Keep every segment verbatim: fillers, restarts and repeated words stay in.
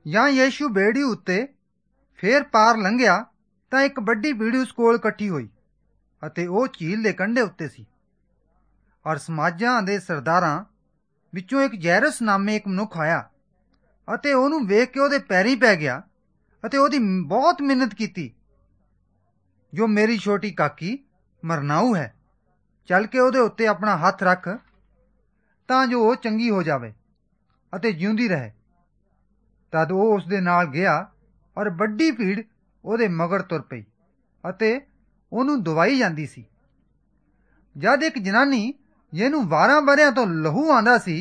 ਜਾਂ ਯੀਸ਼ੂ ਬੇੜੀ ਉੱਤੇ ਫੇਰ ਪਾਰ ਲੰਘਿਆ ਤਾਂ ਇੱਕ ਵੱਡੀ ਭੀੜ ਉਸ ਕੋਲ ਇਕੱਠੀ ਹੋਈ ਅਤੇ ਉਹ ਝੀਲ ਦੇ ਕੰਢੇ ਉੱਤੇ ਸੀ। ਔਰ ਸਮਾਜਾਂ ਦੇ ਸਰਦਾਰਾਂ ਵਿੱਚੋਂ ਇੱਕ ਜੈਰਸ ਨਾਮੇ ਇੱਕ ਮਨੁੱਖ ਆਇਆ ਅਤੇ ਉਹਨੂੰ ਵੇਖ ਕੇ ਉਹਦੇ ਪੈਰੀਂ ਪੈ ਗਿਆ ਅਤੇ ਉਹਦੀ ਬਹੁਤ ਮਿੰਨਤ ਕੀਤੀ, ਜੋ ਮੇਰੀ ਛੋਟੀ ਕਾਕੀ ਮਰਨਾਊ ਹੈ, ਚੱਲ ਕੇ ਉਹਦੇ ਉੱਤੇ ਆਪਣਾ ਹੱਥ ਰੱਖ ਤਾਂ ਜੋ ਉਹ ਚੰਗੀ ਹੋ ਜਾਵੇ ਅਤੇ ਜਿਉਂਦੀ ਰਹੇ। ਤਦ ਉਹ ਉਸ ਦੇ ਨਾਲ ਗਿਆ ਔਰ ਵੱਡੀ ਭੀੜ ਉਹਦੇ ਮਗਰ ਤੁਰ ਪਈ ਅਤੇ ਉਹਨੂੰ ਦਵਾਈ ਜਾਂਦੀ ਸੀ। ਜਦ ਇੱਕ ਜਨਾਨੀ ਜਿਹਨੂੰ ਬਾਰਾਂ ਵਰ੍ਹਿਆਂ ਤੋਂ ਲਹੂ ਆਂਦਾ ਸੀ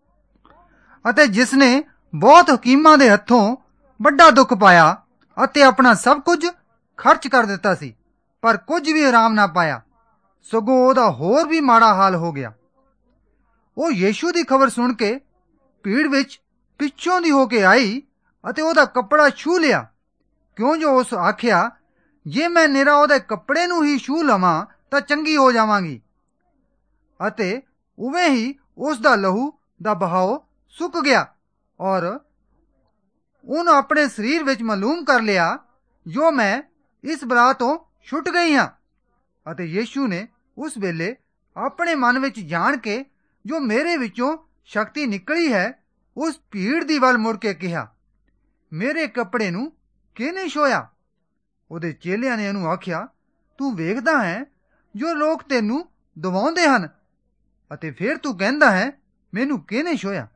ਅਤੇ ਜਿਸਨੇ ਬਹੁਤ ਹਕੀਮਾਂ ਦੇ ਹੱਥੋਂ ਵੱਡਾ ਦੁੱਖ ਪਾਇਆ ਅਤੇ ਆਪਣਾ ਸਭ ਕੁਝ ਖਰਚ ਕਰ ਦਿੱਤਾ ਸੀ, ਪਰ ਕੁਝ ਵੀ ਆਰਾਮ ਨਾ ਪਾਇਆ, ਸਗੋਂ ਉਹਦਾ ਹੋਰ ਵੀ ਮਾੜਾ ਹਾਲ ਹੋ ਗਿਆ। ਉਹ ਯੀਸ਼ੂ ਦੀ ਖਬਰ ਸੁਣ ਕੇ ਭੀੜ ਵਿੱਚ ਪਿੱਛੋਂ ਦੀ ਹੋ ਕੇ ਆਈ ਅਤੇ ਉਹਦਾ ਕੱਪੜਾ ਛੂਹ ਲਿਆ, ਕਿਉਂ ਜੋ ਉਸ ਆਖਿਆ, ਜੇ ਮੈਂ ਨਿਰਾ ਉਹਦੇ ਕੱਪੜੇ ਨੂੰ ਹੀ ਛੂਹ ਲਵਾਂ ਤਾਂ ਚੰਗੀ ਹੋ ਜਾਵਾਂਗੀ। ਅਤੇ ਉਵੇਂ ਹੀ ਉਸ ਦਾ ਲਹੂ ਦਾ ਬਹਾਓ ਸੁੱਕ ਗਿਆ ਔਰ ਉਹਨੂੰ ਆਪਣੇ ਸਰੀਰ ਵਿੱਚ ਮਾਲੂਮ ਕਰ ਲਿਆ, ਜੋ ਮੈਂ ਇਸ ਬਲਾ ਤੋਂ ਛੁੱਟ ਗਈ ਹਾਂ। ਅਤੇ ਯੀਸ਼ੂ ਨੇ ਉਸ ਵੇਲੇ ਆਪਣੇ ਮਨ ਵਿੱਚ ਜਾਣ ਕੇ ਜੋ ਮੇਰੇ ਵਿੱਚੋਂ ਸ਼ਕਤੀ ਨਿਕਲੀ ਹੈ, ਉਸ ਭੀੜ ਦੀ ਵੱਲ ਮੁੜ ਕੇ ਕਿਹਾ, ਮੇਰੇ ਕੱਪੜੇ ਨੂੰ ਕਿਹਨੇ ਛੋਇਆ? ਉਹਦੇ ਚੇਲਿਆਂ ਨੇ ਉਹਨੂੰ ਆਖਿਆ, ਤੂੰ ਵੇਖਦਾ ਹੈ ਜੋ ਲੋਕ ਤੈਨੂੰ ਦਵਾਉਂਦੇ ਹਨ ਅਤੇ ਫਿਰ ਤੂੰ ਕਹਿੰਦਾ ਹੈ, ਮੈਨੂੰ ਕਿਹਨੇ ਛੋਇਆ?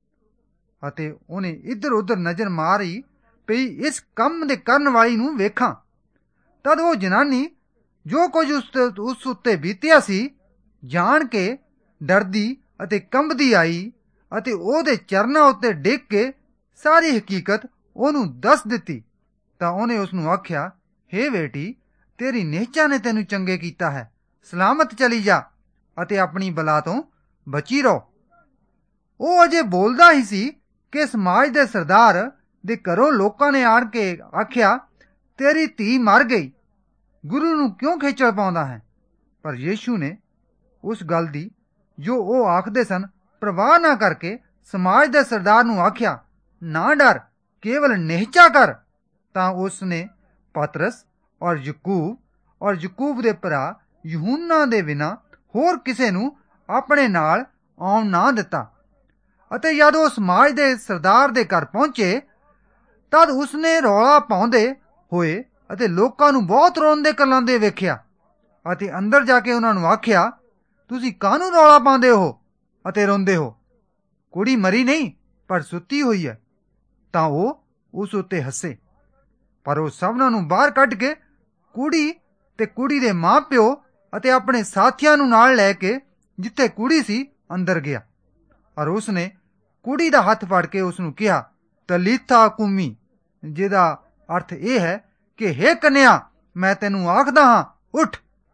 ਅਤੇ ਉਹਨੇ ਇੱਧਰ ਉੱਧਰ ਨਜ਼ਰ ਮਾਰੀ ਪਈ ਇਸ ਕੰਮ ਦੇ ਕਰਨ ਵਾਲੀ ਨੂੰ ਵੇਖਾਂ। ਤਦ ਉਹ ਜਨਾਨੀ ਜੋ ਕੁਝ ਉਸ ਉਸ ਉੱਤੇ ਬੀਤਿਆ ਸੀ ਜਾਣ ਕੇ ਡਰਦੀ ਅਤੇ ਕੰਬਦੀ ਆਈ ਅਤੇ ਉਹਦੇ ਚਰਨਾਂ ਉੱਤੇ ਡਿੱਗ ਕੇ ਸਾਰੀ ਹਕੀਕਤ ਉਹਨੂੰ ਦੱਸ ਦਿੱਤੀ। ਤਾਂ ਉਹਨੇ ਉਸ ਨੂੰ ਆਖਿਆ, ਹੇ ਬੇਟੀ, ਤੇਰੀ ਨਿਹਚਾ ਨੇ ਤੈਨੂੰ ਚੰਗੇ ਕੀਤਾ ਹੈ, ਸਲਾਮਤ ਚਲੀ ਜਾ ਅਤੇ ਆਪਣੀ ਬਲਾ ਤੋਂ ਬਚੀ ਰਹੋ। ਉਹ ਅਜੇ ਬੋਲਦਾ ਹੀ ਸੀ ਕਿ ਸਮਾਜ ਦੇ ਸਰਦਾਰ ਦੇ ਘਰੋਂ ਲੋਕਾਂ ਨੇ ਆਣ ਕੇ ਆਖਿਆ, ਤੇਰੀ ਧੀ ਮਰ ਗਈ, ਗੁਰੂ ਨੂੰ ਕਿਉਂ ਖੇਚਲ ਪਾਉਂਦਾ ਹੈ? ਪਰ ਯੀਸ਼ੂ ਨੇ ਉਸ ਗੱਲ ਦੀ ਜੋ ਉਹ ਆਖਦੇ ਸਨ ਪ੍ਰਵਾਹ ਨਾ ਕਰਕੇ ਸਮਾਜ ਦੇ ਸਰਦਾਰ ਨੂੰ ਆਖਿਆ, ਨਾ ਡਰ, ਕੇਵਲ ਨਿਹਚਾ ਕਰ। ਤਾਂ ਉਸ ਨੇ ਪਤਰਸ ਔਰ ਯਕੂਬ ਔਰ ਯਕੂਬ ਦੇ ਭਰਾ ਯਹੂਨਾ ਦੇ ਬਿਨਾਂ ਹੋਰ ਕਿਸੇ ਨੂੰ ਆਪਣੇ ਨਾਲ ਆਉਣ ਨਾ ਦਿੱਤਾ। ਅਤੇ ਜਦ ਉਹ ਸਮਾਜ ਦੇ ਸਰਦਾਰ ਦੇ ਘਰ ਪਹੁੰਚੇ ਤਦ ਉਸਨੇ ਰੌਲਾ ਪਾਉਂਦੇ ਹੋਏ ਅਤੇ ਲੋਕਾਂ ਨੂੰ ਬਹੁਤ ਰੋਂਦੇ ਕਰਲਾਉਂਦੇ ਵੇਖਿਆ ਅਤੇ ਅੰਦਰ ਜਾ ਕੇ ਉਹਨਾਂ ਨੂੰ ਆਖਿਆ, ਤੁਸੀਂ ਕਾਹਨੂੰ ਰੌਲਾ ਪਾਉਂਦੇ ਹੋ ਅਤੇ ਰੋਂਦੇ ਹੋ? ਕੁੜੀ ਮਰੀ ਨਹੀਂ, ਪਰ ਸੁੱਤੀ ਹੋਈ ਹੈ। ਤਾਂ ਉਹ ਉਸ ਉੱਤੇ ਹੱਸੇ। ਪਰ ਉਹ ਸਭਨਾਂ ਨੂੰ ਬਾਹਰ ਕੱਢ ਕੇ ਕੁੜੀ ਤੇ ਕੁੜੀ ਦੇ ਮਾਂ ਪਿਓ ਅਤੇ ਆਪਣੇ ਸਾਥੀਆਂ ਨੂੰ ਨਾਲ ਲੈ ਕੇ ਜਿੱਥੇ ਕੁੜੀ ਸੀ ਅੰਦਰ ਗਿਆ ਔਰ ਉਸਨੇ ਕੁੜੀ ਦਾ ਹੱਥ ਫੜ ਕੇ ਉਸ ਨੂੰ ਕਿਹਾ, ਤਲੀਥਾ ਕੂਮੀ, ਜਿਹਦਾ ਅਰਥ ਇਹ ਹੈ ਕਿ ਹੇ ਕਨਿਆ, ਮੈਂ ਤੈਨੂੰ ਆਖਦਾ ਹਾਂ, ਉੱਠ।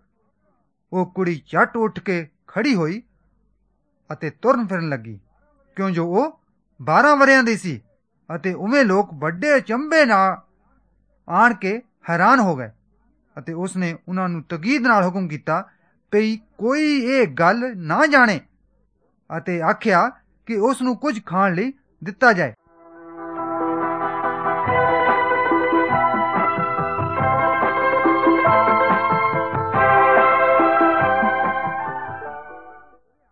ਉਹ ਕੁੜੀ ਝੱਟ ਉੱਠ ਕੇ ਖੜੀ ਹੋਈ ਅਤੇ ਤੁਰਨ ਫਿਰਨ ਲੱਗੀ, ਕਿਉਂ ਜੋ ਉਹ ਬਾਰਾਂ ਵਰ੍ਹਿਆਂ ਦੀ ਸੀ। ਅਤੇ ਉਵੇਂ ਲੋਕ ਵੱਡੇ ਅਚੰਭੇ ਨਾਲ ਆਣ ਕੇ ਹੈਰਾਨ ਹੋ ਗਏ ਅਤੇ ਉਸਨੇ ਉਹਨਾਂ ਨੂੰ ਤਕੀਦ ਨਾਲ ਹੁਕਮ ਕੀਤਾ ਭਈ ਕੋਈ ਇਹ ਗੱਲ ਨਾ ਜਾਣੇ ਅਤੇ ਆਖਿਆ ਕਿ ਉਸ ਨੂੰ ਕੁਝ ਖਾਣ ਲਈ ਦਿੱਤਾ ਜਾਏ।